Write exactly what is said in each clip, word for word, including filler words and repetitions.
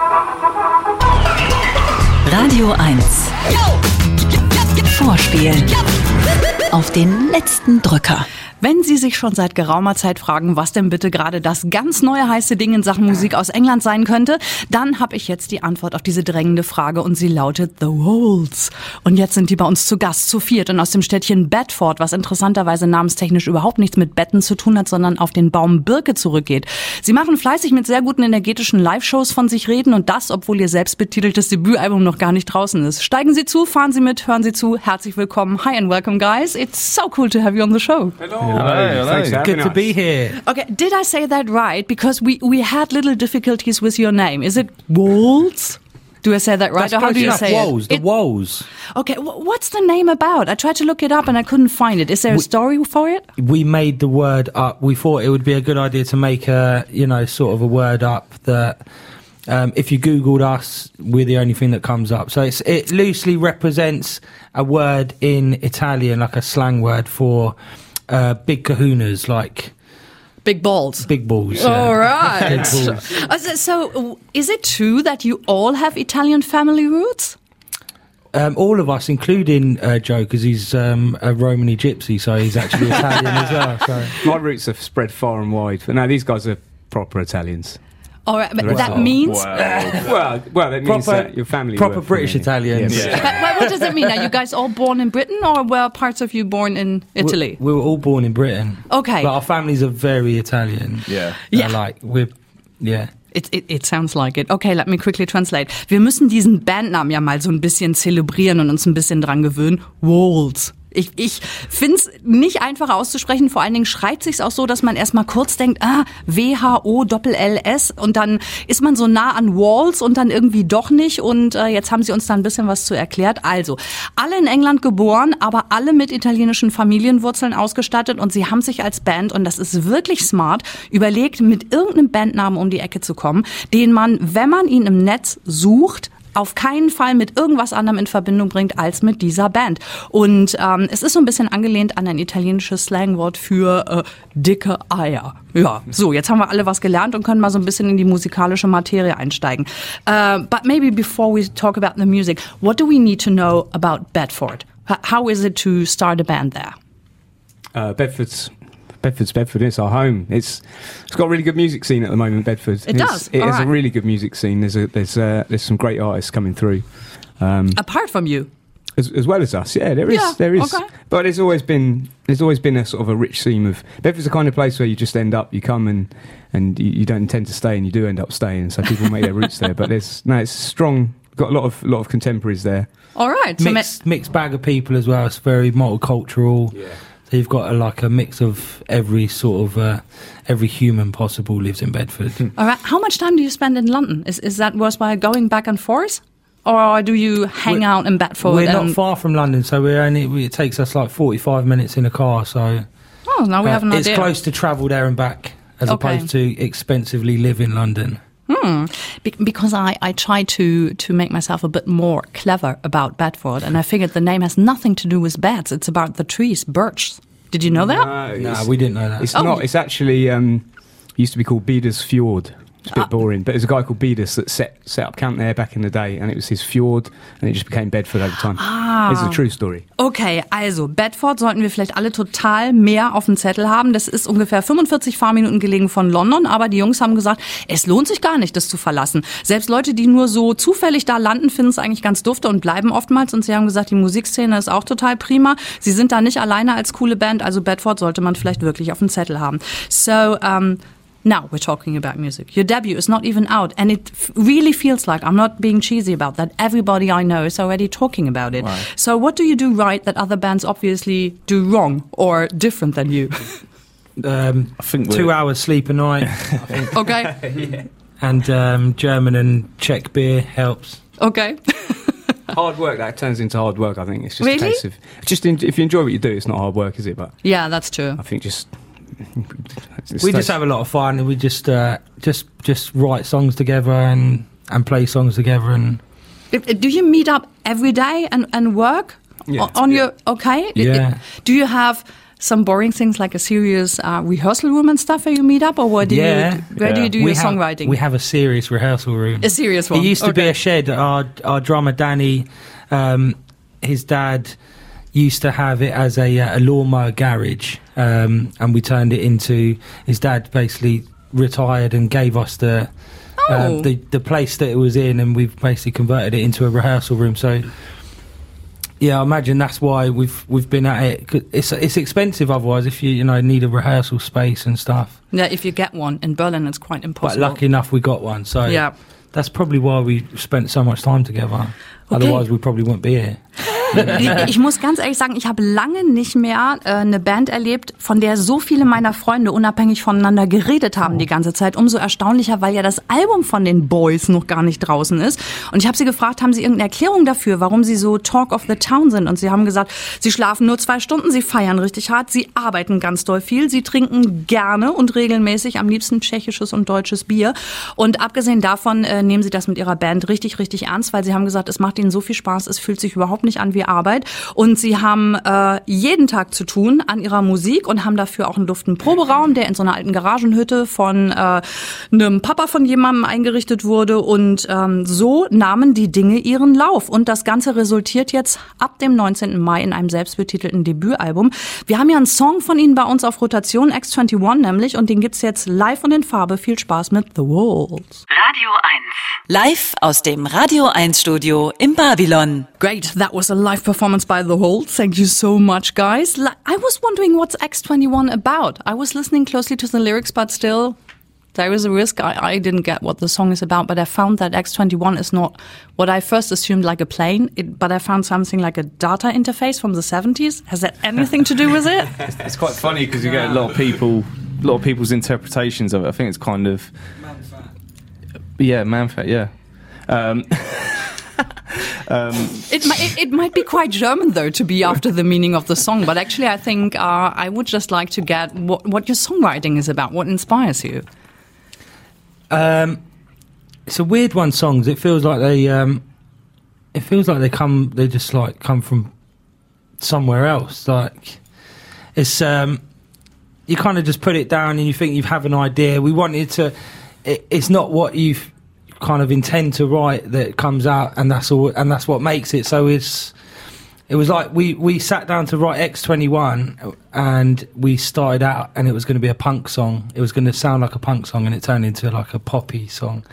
Radio eins. Vorspiel. Auf den letzten Drücker. Wenn Sie sich schon seit geraumer Zeit fragen, was denn bitte gerade das ganz neue heiße Ding in Sachen Musik aus England sein könnte, dann habe ich jetzt die Antwort auf diese drängende Frage und sie lautet The Wolves. Und jetzt sind die bei uns zu Gast, zu viert und aus dem Städtchen Bedford, was interessanterweise namenstechnisch überhaupt nichts mit Betten zu tun hat, sondern auf den Baum Birke zurückgeht. Sie machen fleißig mit sehr guten energetischen Live-Shows von sich reden und das, obwohl ihr selbstbetiteltes Debütalbum noch gar nicht draußen ist. Steigen Sie zu, fahren Sie mit, hören Sie zu. Herzlich willkommen. Hi and welcome, guys. It's so cool to have you on the show. Hello. Hello, hello. Thanks for having Good to us. be here. Okay, did I say that right? Because we, we had little difficulties with your name. Is it Wolves? Do I say that right? That's or how close do you enough. say Woles, it? the It- Woles. Okay, wh- what's the name about? I tried to look it up and I couldn't find it. Is there a We- story for it? We made the word up. We thought it would be a good idea to make a, you know, sort of a word up that um, if you Googled us, we're the only thing that comes up. So it's, it loosely represents a word in Italian, like a slang word for uh, big kahunas, like Big balls. big balls. All yeah. right. Big balls. Uh, so, so, is it true that you all have Italian family roots? Um, all of us, including uh, Joe, because he's um, a Romany gypsy, so he's actually Italian as well. So. My roots are spread far and wide, but no, these guys are proper Italians. All right, but The rest that are- means... Well, well, that means Proper- that your family proper were from British here. Italians. Yes. But, but what does it mean? Are you guys all born in Britain or were parts of you born in Italy? We, we were all born in Britain. Okay. But our families are very Italian. Yeah. Yeah. They're like, we're, yeah. It, it, it sounds like it. Okay, let me quickly translate. Wir müssen diesen Bandnamen ja mal so ein bisschen zelebrieren und uns ein bisschen dran gewöhnen. Wolves. Ich, ich find's nicht einfach auszusprechen. Vor allen Dingen schreibt sich's auch so, dass man erstmal kurz denkt, ah, W H O Doppel L S und dann ist man so nah an Walls und dann irgendwie doch nicht und äh, jetzt haben sie uns da ein bisschen was zu erklärt. Also, alle in England geboren, aber alle mit italienischen Familienwurzeln ausgestattet und sie haben sich als Band, und das ist wirklich smart, überlegt, mit irgendeinem Bandnamen um die Ecke zu kommen, den man, wenn man ihn im Netz sucht, auf keinen Fall mit irgendwas anderem in Verbindung bringt als mit dieser Band. Und ähm, es ist so ein bisschen angelehnt an ein italienisches Slangwort für äh, dicke Eier. Ja, so, jetzt haben wir alle was gelernt und können mal so ein bisschen in die musikalische Materie einsteigen. Uh, but maybe before we talk about the music, what do we need to know about Bedford? H- How is it to start a band there? Uh, Bedford's Bedford's Bedford. It's our home. It's it's got a really good music scene at the moment. Bedford. It It's- does? It All has right. a really good music scene. There's a, there's uh, there's some great artists coming through. Um, Apart from you. As, as well as us, yeah, there is, Yeah, there is. okay. But there's always been, there's always been a sort of a rich seam of. Bedford's the kind of place where you just end up, you come and and you, you don't intend to stay, and you do end up staying. So people make their roots there. But there's no, it's strong. Got a lot of lot of contemporaries there. All right. So Mixed, mixed bag of people as well. It's very multicultural. Yeah. So you've got a, like a mix of every sort of, uh, every human possible lives in Bedford. all right. How much time do you spend in London? Is is that worthwhile going back and forth? Or do you hang We're- out in Bedford? We're not and- far from London, so we're only, we, it takes us like forty-five minutes in a car, so Oh, now we uh, have an it's idea. close to travel there and back as Okay. opposed to expensively live in London. Hmm. Be- because I, I try to, to make myself a bit more clever about Bedford, and I figured the name has nothing to do with beds. It's about the trees, birch. Did you know that? No, No, it's, we didn't know that. it's Oh. not. It's actually um, used to be called Bedas Fjord. It's a bit boring, but there's a guy called Bedas that set set up camp there back in the day, and it was his fjord, and it just became Bedford over time. Ah. It's a true story. Okay, also Bedford sollten wir vielleicht alle total mehr auf dem Zettel haben. Das ist ungefähr fünfundvierzig Fahrminuten gelegen von London, aber die Jungs haben gesagt, es lohnt sich gar nicht, das zu verlassen. Selbst Leute, die nur so zufällig da landen, finden es eigentlich ganz dufte und bleiben oftmals. Und sie haben gesagt, die Musikszene ist auch total prima. Sie sind da nicht alleine als coole Band, also Bedford sollte man vielleicht wirklich auf dem Zettel haben. So, um, now we're talking about music. Your debut is not even out, and it f- really feels like, I'm not being cheesy about that, everybody I know is already talking about it. Right. So what do you do right that other bands obviously do wrong or different than you? Um, I think we're- two hours sleep a night, Okay, and um, German and Czech beer helps. okay. Hard work that turns into hard work. I think it's just Really? a case of just in, if you enjoy what you do, it's not hard work, is it? But Yeah, that's true. I think just it's We so- just have a lot of fun, and we just uh, just just write songs together and and play songs together, and If- Do you meet up every day and, and work Yeah. o- on your, okay? Yeah. Do you have some boring things like a serious uh, rehearsal room and stuff where you meet up, or where do Yeah. you where Yeah. do you do we your have, songwriting? We have a serious rehearsal room. a serious one. It used to okay. be a shed. Our our drummer Danny, um, his dad used to have it as a, uh, a lawnmower garage, um, and we turned it into. His dad basically retired and gave us the. Oh. Um, the the place that it was in, and we've basically converted it into a rehearsal room. So, yeah, I imagine that's why we've we've been at it. 'Cause It's it's expensive otherwise if you you know need a rehearsal space and stuff. Yeah, if you get one in Berlin, it's quite But impossible. lucky enough, we got one. So Yeah. that's probably why we spent so much time together. Okay. Otherwise, we probably wouldn't be here. Ich muss ganz ehrlich sagen, ich habe lange nicht mehr äh, eine Band erlebt, von der so viele meiner Freunde unabhängig voneinander geredet haben die ganze Zeit. Umso erstaunlicher, weil ja das Album von den Boys noch gar nicht draußen ist. Und ich habe sie gefragt, haben sie irgendeine Erklärung dafür, warum sie so Talk of the Town sind? Und sie haben gesagt, sie schlafen nur zwei Stunden, sie feiern richtig hart, sie arbeiten ganz doll viel, sie trinken gerne und regelmäßig, am liebsten tschechisches und deutsches Bier. Und abgesehen davon äh, nehmen sie das mit ihrer Band richtig, richtig ernst, weil sie haben gesagt, es macht ihnen so viel Spaß, es fühlt sich überhaupt nicht an wie Arbeit, und sie haben äh, jeden Tag zu tun an ihrer Musik und haben dafür auch einen duften Proberaum, der in so einer alten Garagenhütte von äh, einem Papa von jemandem eingerichtet wurde, und ähm, so nahmen die Dinge ihren Lauf, und das Ganze resultiert jetzt ab dem neunzehnten Mai in einem selbstbetitelten Debütalbum. Wir haben ja einen Song von ihnen bei uns auf Rotation, X einundzwanzig nämlich, und den gibt's jetzt live und in Farbe. Viel Spaß mit The Walls. Radio eins. Live aus dem Radio eins Studio im Babylon. Great, that was a live performance by The Hold. Thank you so much, guys. Li- I was wondering what's X twenty-one about. I was listening closely to the lyrics, but still, there is a risk. I, I didn't get what the song is about, but I found that X twenty-one is not what I first assumed, like a plane, it, but I found something like a data interface from the seventies. Has that anything to do with it? It's quite funny because you get a lot of people, a lot of people's interpretations of it. I think it's kind of, yeah, Manfat, yeah. Um, um, It, mi- it, it might be quite German, though, to be after the meaning of the song, but actually I think uh, I would just like to get what, what your songwriting is about, what inspires you. Um, it's a weird one. Songs. It feels like they. Um, it feels like they come. They just like come from somewhere else. Like it's. Um, you kind of just put it down and you think you have an idea. We wanted to. It, it's not what you kind of intend to write that comes out, and that's all. And that's what makes it. So it's. It was like we, we sat down to write X twenty-one, and we started out, and it was going to be a punk song. It was going to sound like a punk song, and it turned into like a poppy song.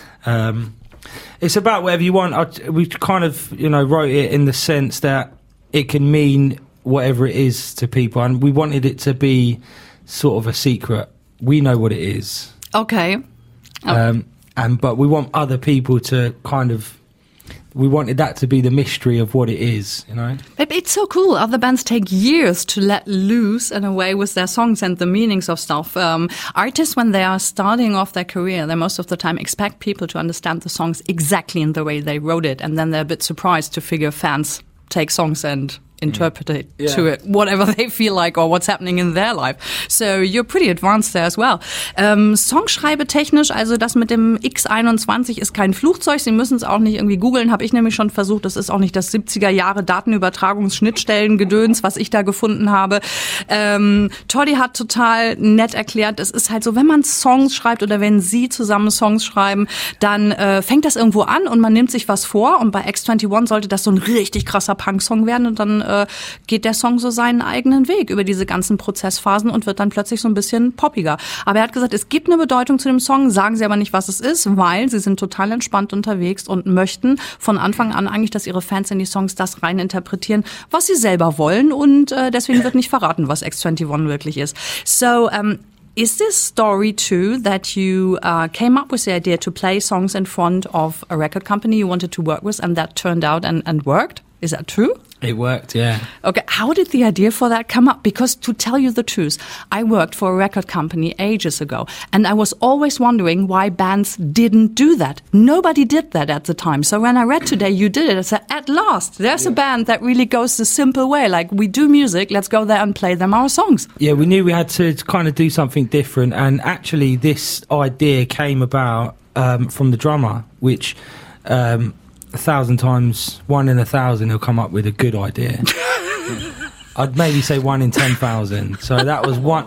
Um, it's about whatever you want. I, we kind of, you know, wrote it in the sense that it can mean whatever it is to people, and we wanted it to be sort of a secret. We know what it is, Okay. Oh. um, and but we want other people to kind of. We wanted that to be the mystery of what it is, you know? But it's so cool. Other bands take years to let loose in a way with their songs and the meanings of stuff. Um, artists, when they are starting off their career, they most of the time expect people to understand the songs exactly in the way they wrote it. And then they're a bit surprised to figure fans take songs and interpret it Yeah. to it, whatever they feel like or what's happening in their life. So you're pretty advanced there as well. Ähm, Songschreibetechnisch, also das mit dem X einundzwanzig ist kein Flugzeug. Sie müssen es auch nicht irgendwie googeln, habe ich nämlich schon versucht. Das ist auch nicht das siebziger Jahre Datenübertragungsschnittstellengedöns, was ich da gefunden habe. Ähm, Toddy hat total nett erklärt, es ist halt so, wenn man Songs schreibt oder wenn sie zusammen Songs schreiben, dann äh, fängt das irgendwo an und man nimmt sich was vor, und bei X einundzwanzig sollte das so ein richtig krasser Punk-Song werden, und dann äh, geht der Song so seinen eigenen Weg über diese ganzen Prozessphasen und wird dann plötzlich so ein bisschen poppiger. Aber er hat gesagt, es gibt eine Bedeutung zu dem Song, sagen sie aber nicht, was es ist, weil sie sind total entspannt unterwegs und möchten von Anfang an eigentlich, dass ihre Fans in die Songs das rein interpretieren, was sie selber wollen, und äh, deswegen wird nicht verraten, was X einundzwanzig wirklich ist. So, um, is this story true that you uh, came up with the idea to play songs in front of a record company you wanted to work with, and that turned out and, and worked? Is that true? It worked, yeah. Okay, how did the idea for that come up? Because to tell you the truth, I worked for a record company ages ago, and I was always wondering why bands didn't do that. Nobody did that at the time. So when I read today you did it, I said, at last, there's a band that really goes the simple way. Like, we do music, let's go there and play them our songs. Yeah, we knew we had to kind of do something different, and actually this idea came about um, from the drummer, which... Um, a thousand times, one in a thousand, he'll come up with a good idea. I'd maybe say one in ten thousand. So that was one.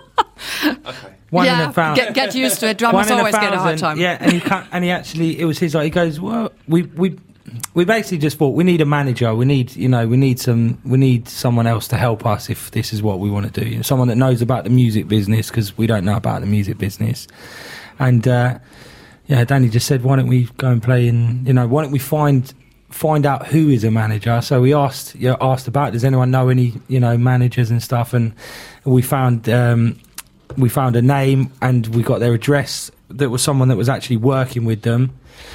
Okay. One yeah, in a thousand. get, get used to it. Drummers One in always a get a hard thousand, time. Yeah, and he can't, and he actually, it was his like he goes, well, we we we basically just thought we need a manager. We need you know we need some we need someone else to help us if this is what we want to do. You know, someone that knows about the music business because we don't know about the music business. And uh, yeah, Danny just said, why don't we go and play in? You know, why don't we find find out who is a manager? So we asked you know, asked about does anyone know any you know managers and stuff, and we found. Um, We found a name and we got their address. That was someone that was actually working with them.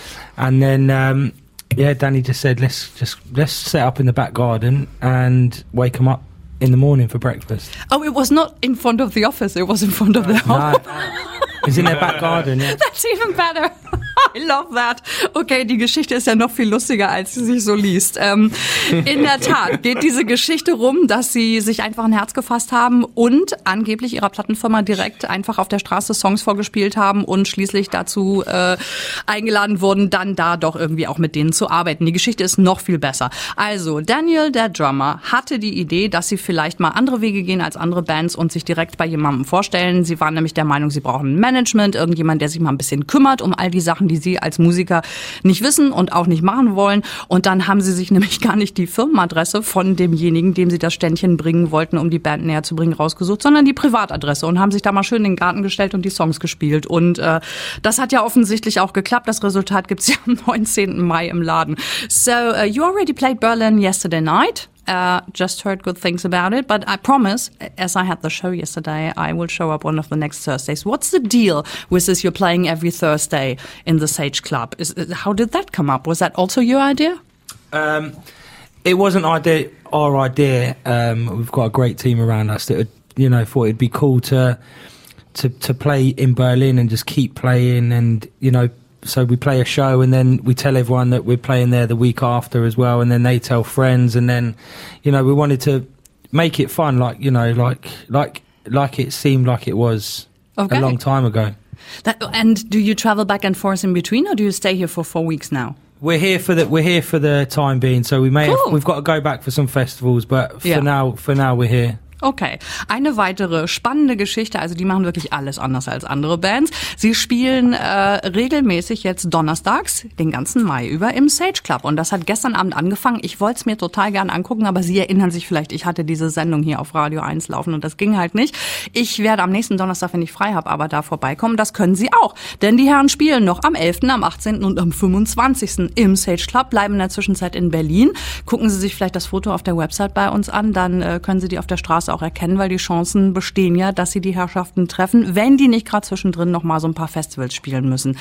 And then, um, yeah, Danny just said, let's just let's set up in the back garden and wake them up in the morning for breakfast. Oh, it was not in front of the office. It was in front of their home. No, it's in their back garden, yeah. That's even better. I love that. Okay, die Geschichte ist ja noch viel lustiger, als sie sich so liest. Ähm, in der Tat geht diese Geschichte rum, dass sie sich einfach ein Herz gefasst haben und angeblich ihrer Plattenfirma direkt einfach auf der Straße Songs vorgespielt haben und schließlich dazu äh, eingeladen wurden, dann da doch irgendwie auch mit denen zu arbeiten. Die Geschichte ist noch viel besser. Also, Daniel, der Drummer, hatte die Idee, dass sie vielleicht mal andere Wege gehen als andere Bands und sich direkt bei jemandem vorstellen. Sie waren nämlich der Meinung, sie brauchen Management, irgendjemand, der sich mal ein bisschen kümmert um all die Sachen, die sie als Musiker nicht wissen und auch nicht machen wollen. Und dann haben sie sich nämlich gar nicht die Firmenadresse von demjenigen, dem sie das Ständchen bringen wollten, um die Band näher zu bringen, rausgesucht, sondern die Privatadresse und haben sich da mal schön in den Garten gestellt und die Songs gespielt. Und äh, das hat ja offensichtlich auch geklappt. Das Resultat gibt's ja am neunzehnten Mai im Laden. So, uh, you already played Berlin yesterday night. Uh, just heard good things about it, but I promise, as I had the show yesterday, I will show up one of the next Thursdays. What's the deal with this? You're playing every Thursday in the Sage Club. Is, how did that come up? Was that also your idea? Um, it wasn't idea, our idea. Um, we've got a great team around us that, you know, thought it'd be cool to to to play in Berlin and just keep playing, and you know. So we play a show and then we tell everyone that we're playing there the week after as well, and then they tell friends, and then, you know, we wanted to make it fun, like, you know, like like like it seemed like it was Okay. a long time ago. That, and do you travel back and forth in between, or do you stay here for four weeks now? We're here for the we're here for the time being, so we may Cool. have, we've got to go back for some festivals, but for Yeah. now for now we're here. Okay, eine weitere spannende Geschichte, also die machen wirklich alles anders als andere Bands. Sie spielen äh, regelmäßig jetzt donnerstags den ganzen Mai über im Sage Club, und das hat gestern Abend angefangen. Ich wollte es mir total gern angucken, aber Sie erinnern sich vielleicht, ich hatte diese Sendung hier auf Radio eins laufen und das ging halt nicht. Ich werde am nächsten Donnerstag, wenn ich frei habe, aber da vorbeikommen. Das können Sie auch, denn die Herren spielen noch am elften, am achtzehnten und am fünfundzwanzigsten im Sage Club, bleiben in der Zwischenzeit in Berlin. Gucken Sie sich vielleicht das Foto auf der Website bei uns an, dann äh, können Sie die auf der Straße auch erkennen, weil die Chancen bestehen ja, dass sie die Herrschaften treffen, wenn die nicht gerade zwischendrin noch mal so ein paar Festivals spielen müssen.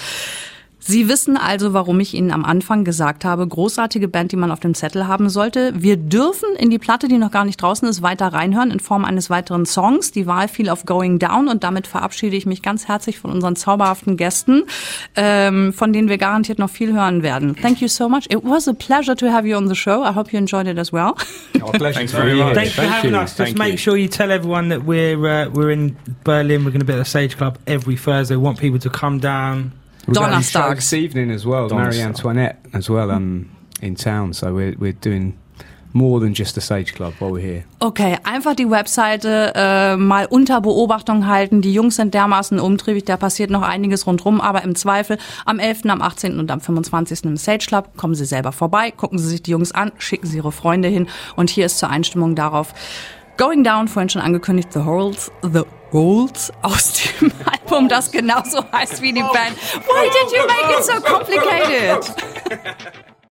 Sie wissen also, warum ich Ihnen am Anfang gesagt habe, großartige Band, die man auf dem Zettel haben sollte. Wir dürfen in die Platte, die noch gar nicht draußen ist, weiter reinhören in Form eines weiteren Songs. Die Wahl fiel auf Going Down, und damit verabschiede ich mich ganz herzlich von unseren zauberhaften Gästen, ähm, von denen wir garantiert noch viel hören werden. Thank you so much. It was a pleasure to have you on the show. I hope you enjoyed it as well. Our pleasure. Thanks very much. Thanks for Thank having you. us. Just Thank make you. sure you tell everyone that we're uh, we're in Berlin. We're going to be at the Sage Club every Thursday. We want people to come down. We've got a show Donnerstags. this evening as well, Marie Donnerstag. Antoinette as well, um, in town. So we're we're doing more than just the Sage Club while we're here. Okay, einfach die Webseite äh, mal unter Beobachtung halten. Die Jungs sind dermaßen umtriebig, da passiert noch einiges rundrum, aber im Zweifel am elften, am achtzehnten und am fünfundzwanzigsten im Sage Club. Kommen Sie selber vorbei, gucken Sie sich die Jungs an, schicken Sie Ihre Freunde hin, und hier ist zur Einstimmung darauf Going Down, vorhin schon angekündigt, The Holes, The Holes aus dem Album, das genauso heißt wie die Band. Why did you make it so complicated?